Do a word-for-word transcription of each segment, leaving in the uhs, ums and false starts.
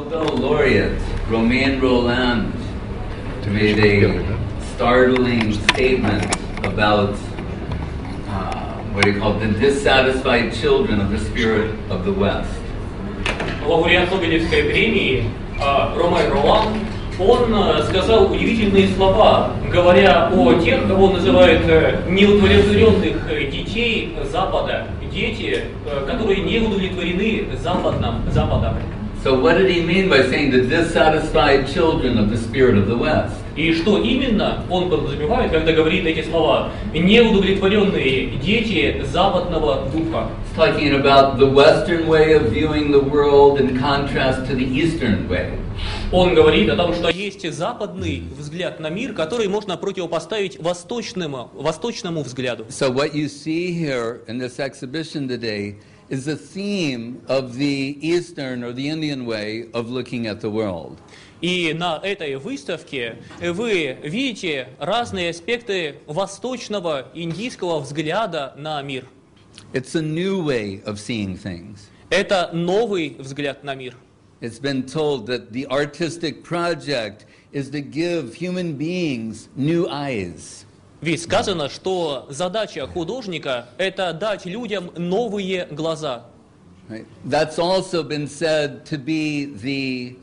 Nobel laureate Romain Rolland made a startling statement about uh, what he called the dissatisfied children of the spirit of the West. Лауреат Нобелевской премии Ромен Ролан, он сказал удивительные слова, говоря о тех, кого называют неудовлетворенных детей Запада, дети, которые не удовлетворены Западом. Западом. So what did he mean by saying the dissatisfied children of the spirit of the West? И что именно он подразумевает, когда говорит эти слова? Неудовлетворенные дети западного духа. He's talking about the Western way of viewing the world in contrast to the Eastern way. Он говорит о том, что есть западный взгляд на мир, который можно противопоставить восточному, восточному взгляду. So what you see here in this exhibition today is the theme of the Eastern or the Indian way of looking at the world. И на этой выставке вы видите разные аспекты восточного индийского взгляда на мир. It's a new way of seeing things. Это новый взгляд на мир. It's been told that the artistic project is to give human beings new eyes. Ведь сказано, что задача художника – это дать людям новые глаза. Right. That's also been said to be the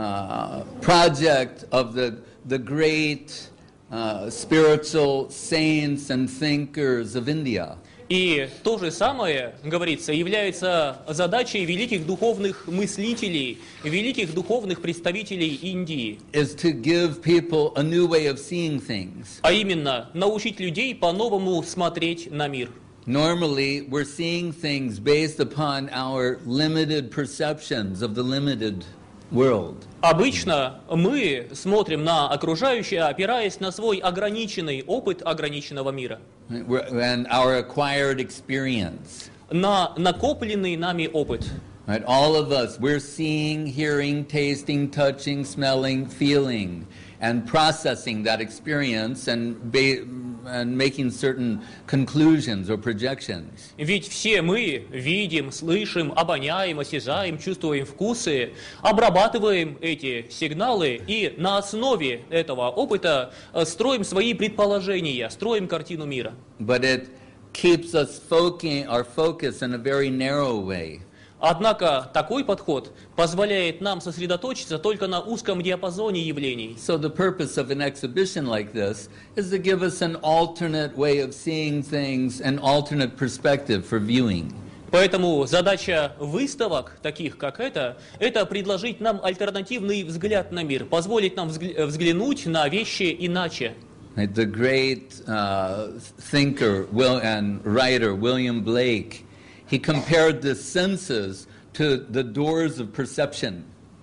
uh, project of the, the great uh, spiritual saints and thinkers of India. И то же самое, говорится, является задачей великих духовных мыслителей, великих духовных представителей Индии. Is to give people a new way of seeing things. А именно, научить людей по-новому смотреть на мир. Normally, we're seeing things based upon our limited perceptions of the limited world. Обычно мы смотрим на окружающее, опираясь на свой ограниченный опыт ограниченного мира. And our acquired experience. На накопленный нами опыт. Right, all of us, we're seeing, hearing, tasting, touching, smelling, feeling, and processing that experience and, ba- and making certain conclusions or projections. Ведь все мы видим, слышим, обоняем, осязаем, чувствуем вкусы, обрабатываем эти сигналы и на основе этого опыта строим свои предположения, строим картину мира. But it keeps us focusing our focus in a very narrow way. Однако такой подход позволяет нам сосредоточиться только на узком диапазоне явлений. So the purpose of an exhibition like this is to give us an alternate way of seeing things, an alternate perspective for viewing. Поэтому задача выставок, таких как эта, это предложить нам альтернативный взгляд на мир, позволить нам взгля- взглянуть на вещи иначе. The great uh, thinker Will, and writer William Blake, he compared the senses to the doors of perception.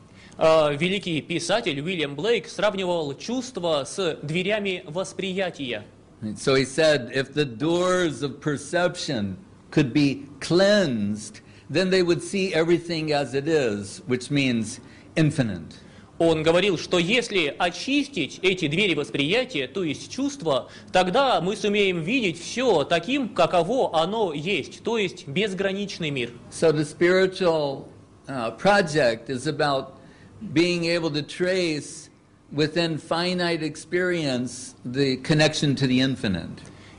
Uh, великий писатель Уильям Блейк сравнивал чувства с дверями восприятия. So he said, if the doors of perception could be cleansed, then they would see everything as it is, which means infinite. Он говорил, что если очистить эти двери восприятия, то есть чувства, тогда мы сумеем видеть все таким, каково оно есть, то есть безграничный мир. So the spiritual uh, project is about being able to trace within finite experience the connection to the infinite.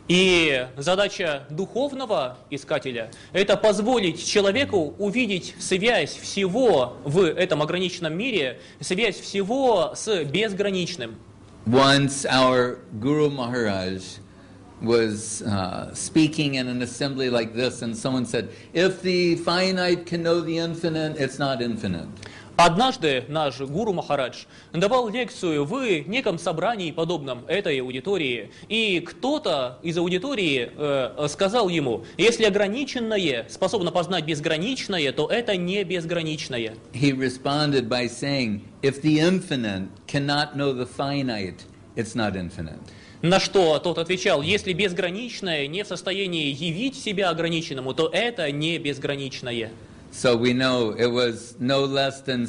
И задача духовного искателя – это позволить человеку увидеть связь всего в этом ограниченном мире, связь всего с безграничным. Once our Guru Maharaj was uh, speaking in an assembly like this, and someone said, if the finite can know the infinite, it's not infinite. Однажды наш гуру Махарадж давал лекцию в неком собрании, подобном этой аудитории, и кто-то из аудитории э, сказал ему, если ограниченное способно познать безграничное, то это не безграничное. He responded by saying, if the infinite cannot know the finite, it's not infinite. На что тот отвечал, если безграничное не в состоянии явить себя ограниченному, то это не безграничное. So we know it was no less than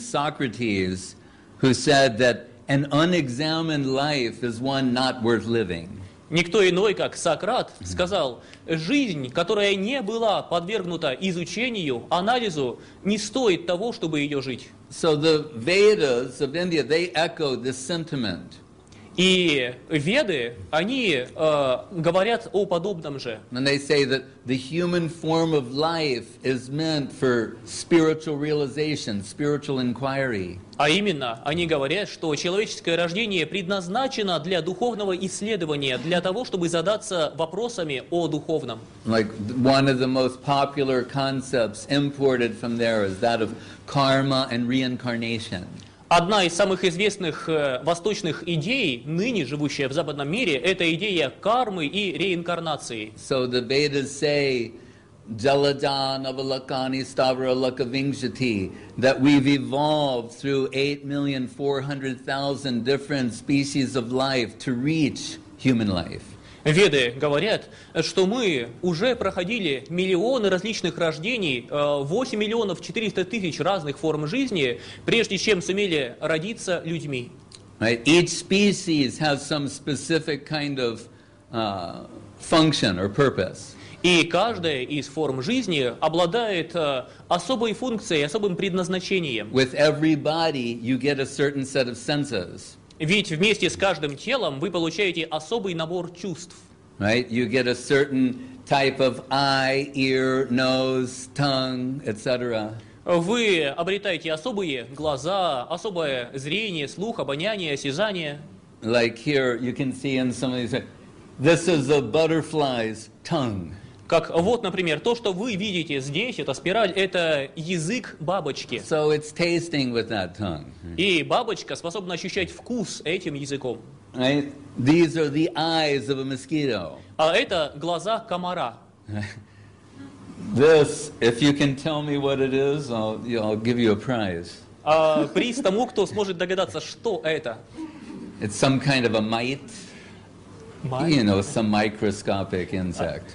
Socrates who said that an unexamined life is one not worth living. Никто иной, как Сократ, сказал, жизнь, которая не была подвергнута изучению, анализу, не стоит того, чтобы ее жить. So the Vedas of India, they echoed this sentiment. И Веды, они э, говорят о подобном же. And they say that the human form of life is meant for spiritual realization, spiritual inquiry. А именно, они говорят, что человеческое рождение предназначено для духовного исследования, для того, чтобы задаться вопросами о духовном. Like one of the most popular concepts imported from there is that of karma and reincarnation. Одна из самых известных э, восточных идей, ныне живущая в западном мире, это идея кармы и реинкарнации. So the Vedas say, Jalada Navalakani Stavra Lakavingshati, that we've evolved through eight million four hundred thousand different species of life to reach human life. Веды говорят, что мы уже проходили миллионы различных рождений, восемь миллионов четыреста тысяч разных форм жизни, прежде чем сумели родиться людьми. Right? Each species has some specific kind of uh, function or purpose. И каждая из форм жизни обладает особой функцией, особым предназначением. With every body, you get a certain set of senses. Ведь вместе с каждым телом вы получаете особый набор чувств. Right? You get a certain type of eye, ear, nose, tongue, et cetera. Вы обретаете особые глаза, особое зрение, слух, обоняние, осязание. Like here, you can see in some of these, this is a butterfly's tongue. Как вот, например, то, что вы видите здесь, эта спираль, это язык бабочки. So it's tasting with that tongue. И бабочка способна ощущать вкус этим языком. Right? These are the eyes of a mosquito. А это глаза комара. This, if you can tell me what it is, I'll, I'll give you a prize. А приз тому, кто сможет догадаться, что это. It's some kind of a mite. You know, some microscopic insect.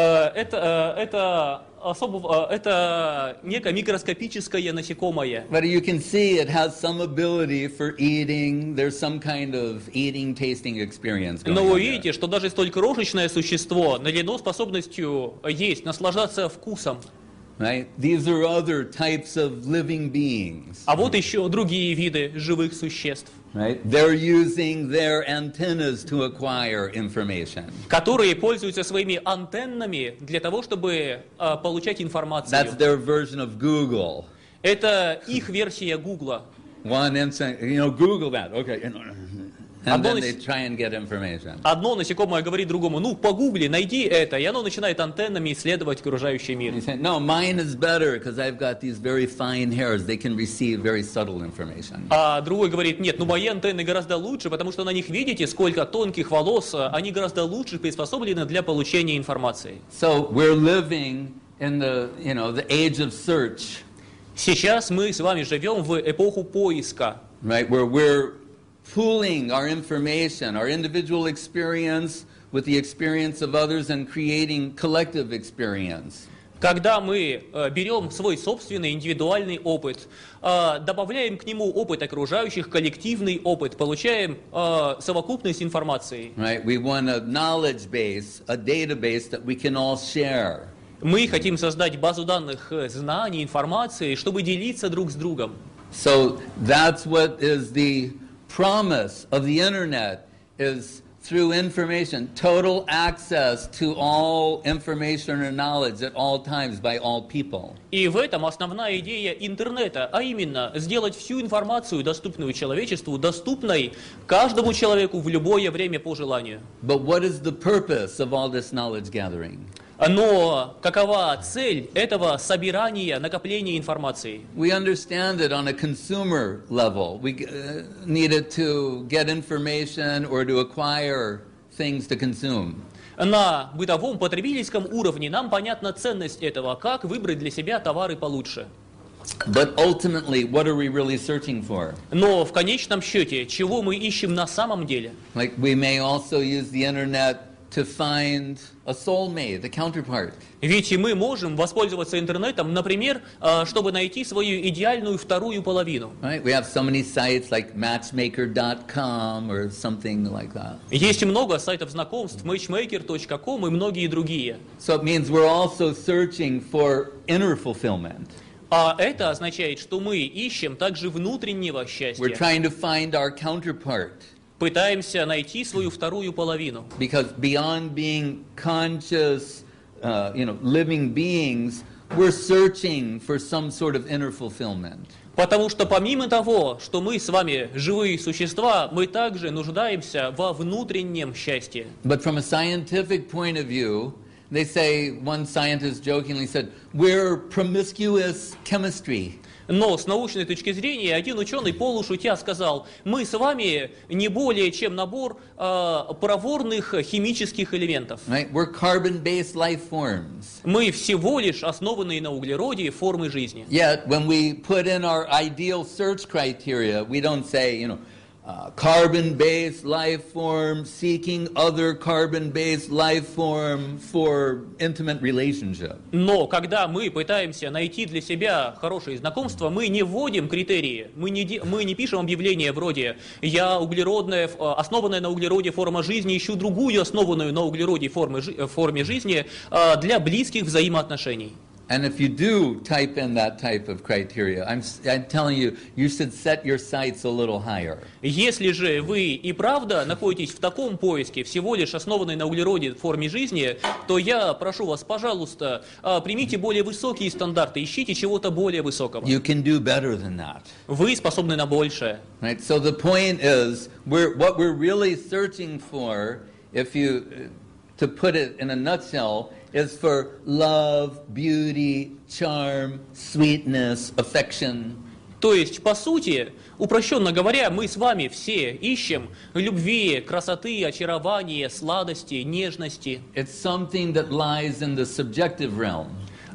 Это, это, особо, это некое микроскопическое насекомое. But you can see it has some ability for eating. There's some kind of eating, tasting experience going Но on вы there. видите, что даже столь крошечное существо наделено способностью есть, наслаждаться вкусом. Right? These are other types of living beings. А вот еще другие виды живых существ, Right? They're using their antennas to acquire information. которые пользуются своими антеннами для того, чтобы э, получать информацию. That's their version of Google. Это их версия Гугла. One instant, you know, Google that. Okay. And Одно then из- they try and get information. Одно насекомое говорит другому, ну, погугли, найди это, и оно начинает антеннами исследовать окружающий мир. You say, no, mine is better because I've got these very fine hairs. They can receive very subtle information. А другой говорит, нет, ну мои антенны гораздо лучше, потому что на них видите, сколько тонких волос, они гораздо лучше приспособлены для получения информации. So we're living in the, you know, the age of search, Сейчас мы с вами живем в эпоху поиска, right? Where we're pooling our information, our individual experience with the experience of others and creating collective experience. когда мы э, берем свой собственный индивидуальный опыт, э, добавляем к нему опыт окружающих, коллективный опыт, получаем э, совокупность информации. Right? We want a knowledge base, a database that we can all share. Мы хотим создать базу данных э, знаний, информации, чтобы делиться друг с другом. So that's what is the promise of the internet, is through information, total access to all information and knowledge at all times by all people. И в этом основная идея интернета, а именно сделать всю информацию, доступную человечеству, доступной каждому человеку в любое время по желанию. But what is the purpose of all this knowledge gathering? Но какова цель этого собирания, накопления информации? We understand it on a consumer level. We uh, need it to get information or to acquire things to consume. На бытовом потребительском уровне нам понятна ценность этого, как выбрать для себя товары получше. But ultimately, what are we really searching for? Но в конечном счете, чего мы ищем на самом деле? Like we may also use the internet to find a soulmate, a counterpart. Ведь и мы можем воспользоваться интернетом, например, э, чтобы найти свою идеальную вторую половину. Right? We have so many sites like matchmaker dot com or something like that. Есть много сайтов знакомств, matchmaker точка ком и многие другие. So it means we're also searching for inner fulfillment. А это означает, что мы ищем также внутреннего We're счастья. trying to find our counterpart. Пытаемся найти свою вторую половину. Because beyond being conscious, uh, you know, living beings, we're searching for some sort of inner fulfillment. Потому что помимо того, что мы с вами живые существа, мы также нуждаемся во внутреннем счастье. But from a scientific point of view, they say, one scientist jokingly said, we're promiscuous chemistry. Но с научной точки зрения один ученый полушутя сказал, мы с вами не более чем набор э, проворных химических элементов. Right? We're carbon-based life forms. Мы всего лишь основанные на углероде формы жизни. Yet, when we put in our ideal search criteria, we don't say, you know, uh, carbon-based life form seeking other carbon-based life form for intimate relationship. Но когда мы пытаемся найти для себя хорошие знакомства, мы не вводим критерии, мы не, де- мы не пишем объявления вроде «я углеродная, э, основанная на углероде форма жизни, ищу другую основанную на углероде формы, жи- э, форме жизни э, для близких взаимоотношений». And if you do type in that type of criteria, I'm, I'm telling you, you should set your sights a little higher. Если же вы и правда находитесь в таком поиске, всего лишь основанной на углероде форме жизни, то я прошу вас, пожалуйста, э, примите более высокие стандарты, ищите чего-то более высокого. You can do better than that. Вы способны на большее. Right? So the point is, we're, what we're really searching for, if you, to put it in a nutshell, is for love, beauty, charm, sweetness, affection. То есть, по сути, упрощенно говоря, мы с вами все ищем любви, красоты, очарования, сладости, нежности, It's something that lies in the subjective realm.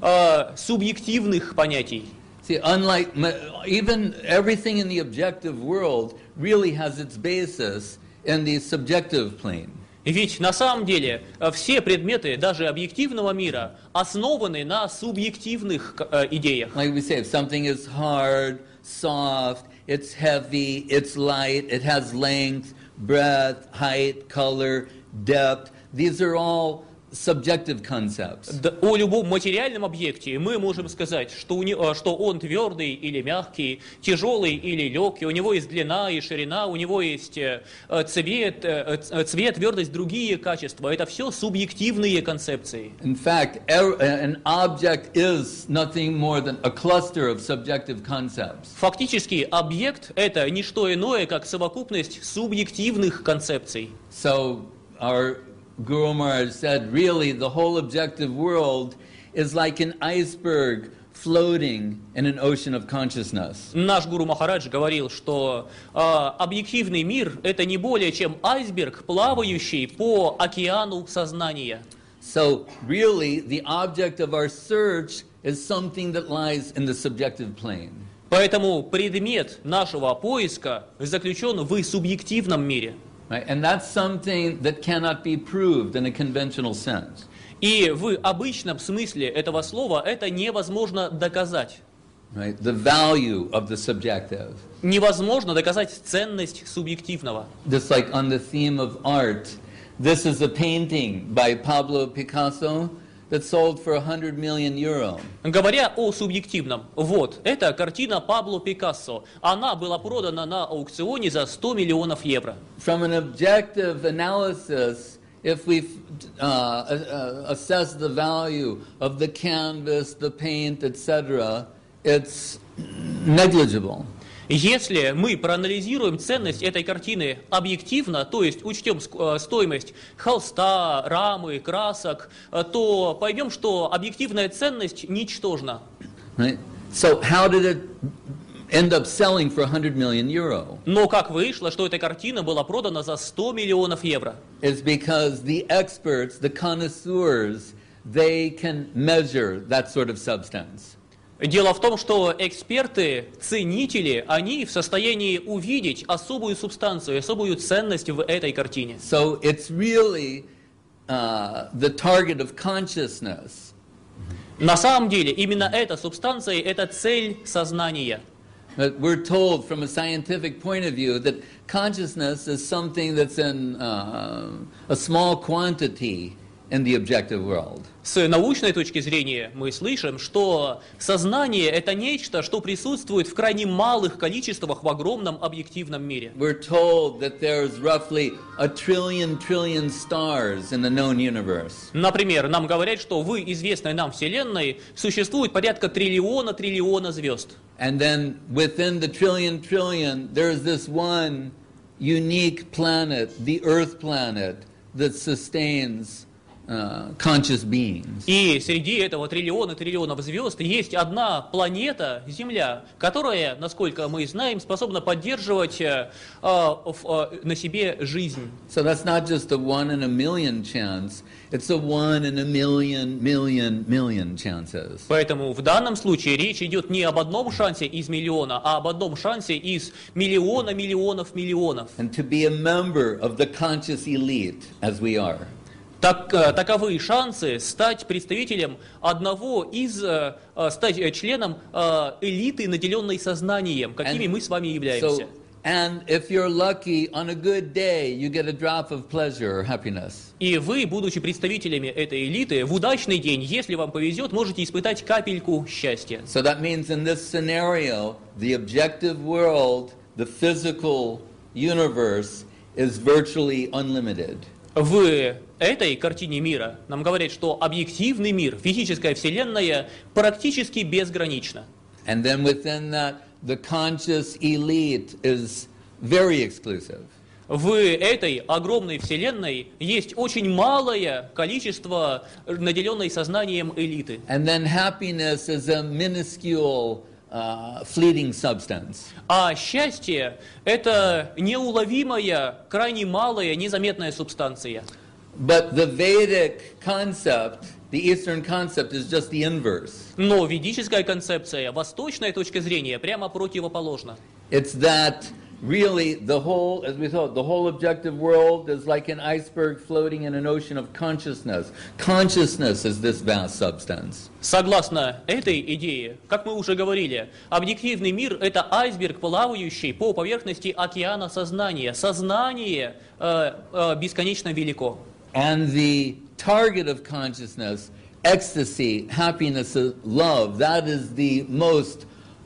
э, субъективных понятий. See, unlike even everything in the objective world really has its basis in the subjective plane. Ведь на самом деле э, все предметы, даже объективного мира, основаны на субъективных э, идеях. Like we say, if something is hard, soft, it's heavy, it's light, it has length, breadth, height, color, depth, these are all subjective concepts. Д- О любом материальном объекте мы можем сказать, что, у не- э, что он твердый или мягкий, тяжелый или легкий, у него есть длина и ширина, у него есть э, э, цвет, э, э, цвет, твердость, другие качества. Это все субъективные концепции. In fact, er- an object is nothing more than a cluster of subjective concepts. Фактически объект – это не что иное, как совокупность субъективных концепций. So our Guru Maharaj said, really, the whole objective world is like an iceberg floating in an ocean of consciousness. Наш Гуру Махарадж говорил, что э, объективный мир – это не более чем айсберг, плавающий по океану сознания. So really, the object of our search is something that lies in the subjective plane. Поэтому предмет нашего поиска заключен в субъективном мире. Right? And that's something that cannot be proved in a conventional sense. И в обычном смысле этого слова это невозможно доказать. Right? The value of the subjective. Невозможно доказать ценность субъективного. Just like on the theme of art, this is a painting by Pablo Picasso that sold for one hundred million euro. Говоря о субъективном, вот, это картина Пабло Пикассо. Она была продана на аукционе за сто миллионов евро. From an objective analysis, if we uh, uh, assess the value of the canvas, the paint, et cetera, it's negligible. Если мы проанализируем ценность этой картины объективно, то есть учтем стоимость холста, рамы, красок, то поймем, что объективная ценность ничтожна. Right? So how did it end up selling for one hundred million euro? Но как вышло, что эта картина была продана за сто миллионов евро? It's because the experts, the connoisseurs, they can measure that sort of substance. Дело в том, что эксперты, ценители, они в состоянии увидеть особую субстанцию, особую ценность в этой картине. So it's really uh, the target of consciousness. На самом деле, именно эта субстанция – это цель сознания. But we're told from a scientific point of view that consciousness is something that's in uh, a small quantity in the objective world. С научной точки зрения мы слышим, что сознание – это нечто, что присутствует в крайне малых количествах в огромном объективном мире. We're told that there's roughly a trillion trillion stars in the known universe. Например, нам говорят, что в известной нам Вселенной существует порядка триллиона триллиона звезд. And then within the trillion trillion, there's this one unique planet, the Earth planet, that sustains Uh, conscious beings. И среди этого триллиона триллионов звезд есть одна планета, Земля, которая, насколько мы знаем, способна поддерживать uh, uh, на себе жизнь. So that's not just a one in a million chance, it's a one in a million, million, million chances. Поэтому в данном случае речь идет не об одном шансе из миллиона, а об одном шансе из миллиона миллионов миллионов. And to be a member of the conscious elite, as we are. Так, таковы шансы стать представителем одного из, стать членом элиты, наделенной сознанием, какими and мы с вами являемся. So, and if you're lucky, on a good day, you get a drop of pleasure or happiness. И вы, будучи представителями этой элиты, в удачный день, если вам повезет, можете испытать капельку счастья. So that means in this scenario, the objective world, the physical universe, is virtually unlimited. В этой картине мира нам говорят, что объективный мир, физическая вселенная, практически безгранична. And then within that, the conscious elite is very exclusive. В этой огромной вселенной есть очень малое количество наделенной сознанием элиты. And then happiness is a minuscule Uh, fleeting substance. А счастье – это неуловимая, крайне малая, незаметная субстанция. But the Vedic concept, the Eastern concept, is just the inverse. Но ведическая концепция, восточная точка зрения, прямо противоположна. It's that really the whole, as we thought, the whole objective world is like an iceberg floating in an ocean of consciousness. Consciousness is this vast substance. Согласно этой идее, как мы уже говорили, объективный мир – это айсберг, плавающий по поверхности океана сознания. Сознание э, э, бесконечно велико. And the target of consciousness, ecstasy, happiness, love, that is the most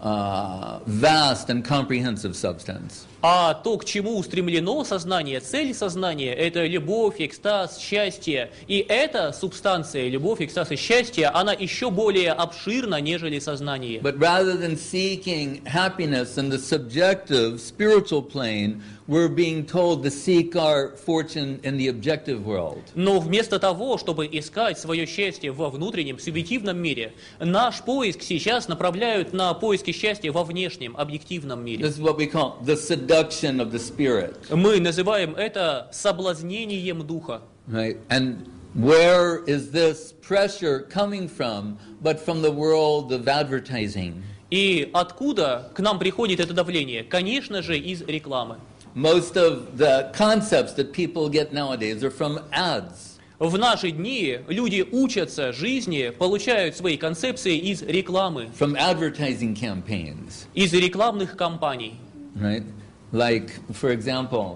Uh, vast and comprehensive substance. А то, к чему устремлено сознание, цель сознания – это любовь, экстаз, счастье. И эта субстанция, любовь, экстаз и счастье, она еще более обширна, нежели сознание. But rather than seeking happiness in the subjective, spiritual plane, we're being told to seek our fortune in the objective world. Но вместо того, чтобы искать свое счастье во внутреннем, субъективном мире, наш поиск сейчас направляют на поиски счастья во внешнем, объективном мире. This is what we call the seduction of the spirit. Мы называем это соблазнением духа. Right? And where is this pressure coming from, but from the world of advertising? И откуда к нам приходит это давление? Конечно же, из рекламы. Most of the concepts that people get nowadays are from ads. В наши дни люди учатся жизни, получают свои концепции из рекламы. From advertising campaigns. Из рекламных кампаний. Right? Like, for example,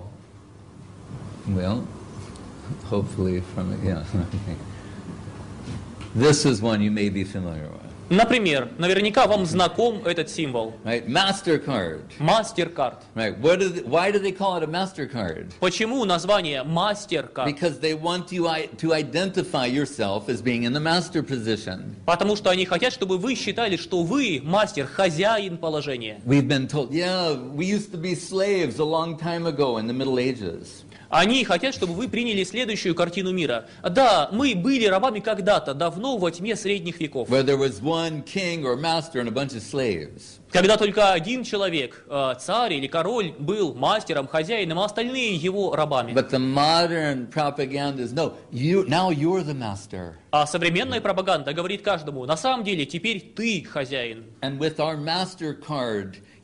well, hopefully from it, yeah. This is one you may be familiar with. Например, наверняка вам знаком этот символ. Right? MasterCard. MasterCard. Right? What do they, why do they call it a MasterCard? Почему название MasterCard? Because they want you to identify yourself as being in the master position. Потому что они хотят, чтобы вы считали, что вы мастер, хозяин положения. We've been told, yeah, we used to be slaves a long time ago in the Middle Ages. Они хотят, чтобы вы приняли следующую картину мира. Да, мы были рабами когда-то, давно, во тьме средних веков. Where there was one king or master and a bunch of slaves. Когда только один человек, царь или король, был мастером, хозяином, а остальные его рабами. But the modern propaganda is, no, you, now you're the master. А современная пропаганда говорит каждому, на самом деле, теперь ты хозяин. And with our MasterCard,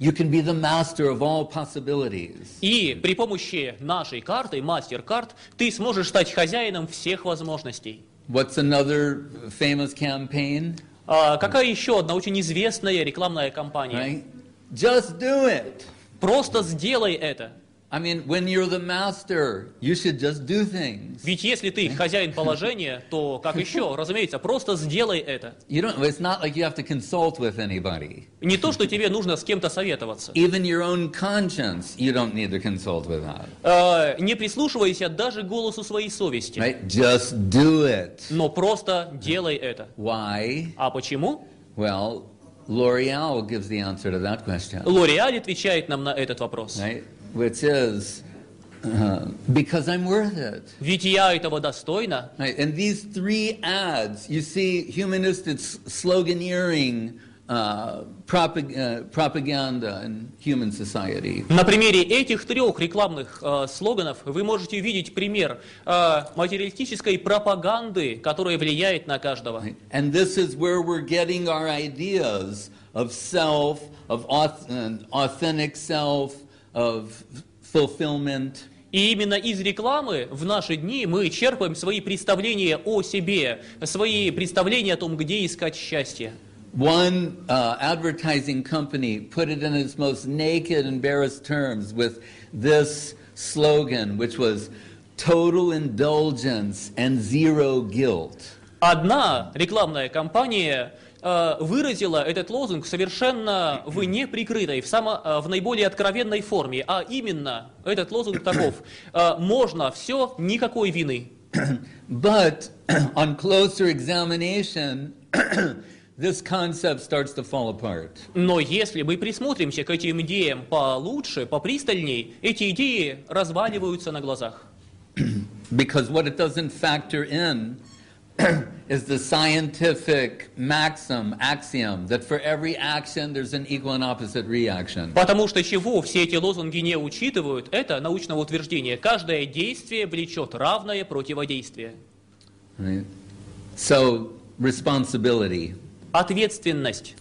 you can be the master of all possibilities. И при помощи нашей карты, мастер-карт, ты сможешь стать хозяином всех возможностей. What's another famous campaign? А какая еще одна очень известная рекламная кампания? Right? Just do it. Просто сделай это. I mean, when you're the master, you should just do things. Ведь если ты хозяин положения, то как еще? Разумеется, просто сделай это. You don't, it's not like you have to consult with anybody. Не то, что тебе нужно с кем-то советоваться. Even your own conscience, you don't need to consult with that. Э, не прислушивайся даже к голосу своей совести. Right? Just do it. Но просто делай это. Why? А почему? Well, L'Oreal gives the answer to that question. L'Oreal отвечает нам на этот вопрос. Right? Which is, uh, because I'm worth it. Ведь я этого достойна. Right? And these three ads, you see humanistic sloganeering uh, propag- uh, propaganda in human society. На примере этих трех рекламных э, слоганов вы можете увидеть пример э, материалистической пропаганды, которая влияет на каждого. Right? And this is where we're getting our ideas of self, of auth- uh, authentic self, of fulfillment. И именно из рекламы в наши дни мы черпаем свои представления о себе, свои представления о том, где искать счастье. One uh, advertising company put it in its most naked and barest terms with this slogan, which was total indulgence and zero guilt. Одна рекламная компания э, выразила этот лозунг совершенно в неприкрытой, в, само, э, в наиболее откровенной форме, а именно этот лозунг таков: э, можно все, никакой вины. But on closer examination, this concept starts to fall apart. Но если мы присмотримся к этим идеям получше, попристальней, эти идеи разваливаются на глазах. Because what it doesn't factor in is the scientific maxim, axiom, that for every action there's an equal and opposite reaction. Потому что чего все эти лозунги не учитывают, это научного утверждения. Каждое действие влечет равное противодействие. Right? So, responsibility. Ответственность.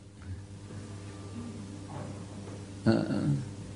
Uh,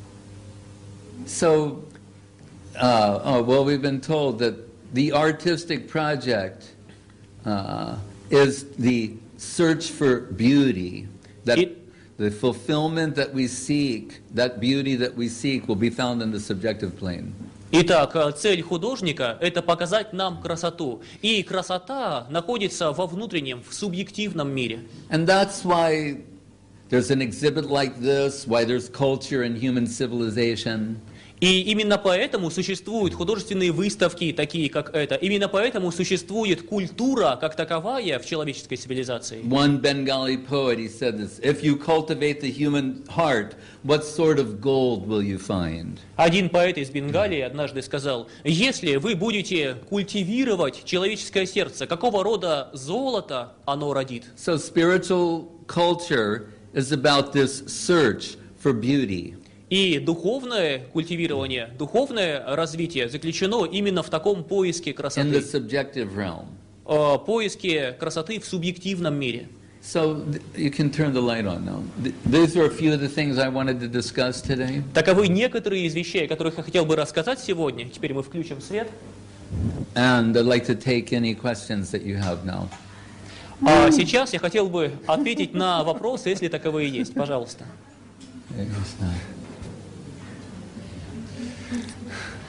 so, uh, oh, well, we've been told that the artistic project uh, is the search for beauty, that It- the fulfillment that we seek, that beauty that we seek will be found in the subjective plane. Итак, цель художника – это показать нам красоту. И красота находится во внутреннем, в субъективном мире. And that's why there's an exhibit like this, why there's culture and human civilization. И именно поэтому существуют художественные выставки, такие как эта. Именно поэтому существует культура, как таковая, в человеческой цивилизации. One Bengali poet, he said this: if you cultivate the human heart, what sort of gold will you find? Один поэт из Бенгалии однажды сказал: если вы будете культивировать человеческое сердце, какого рода золото оно родит? So spiritual culture is about this search for beauty. И духовное культивирование, духовное развитие заключено именно в таком поиске In the красоты, subjective realm. э, поиске красоты в субъективном мире. So th- you can turn the light on now. Th- these are a few of the things I wanted to discuss today. Таковы некоторые из вещей, о которых я хотел бы рассказать сегодня. Теперь мы включим свет. And I'd like to take any questions that you have now. А сейчас я хотел бы ответить на вопросы, если таковые есть. Пожалуйста. Yes, uh,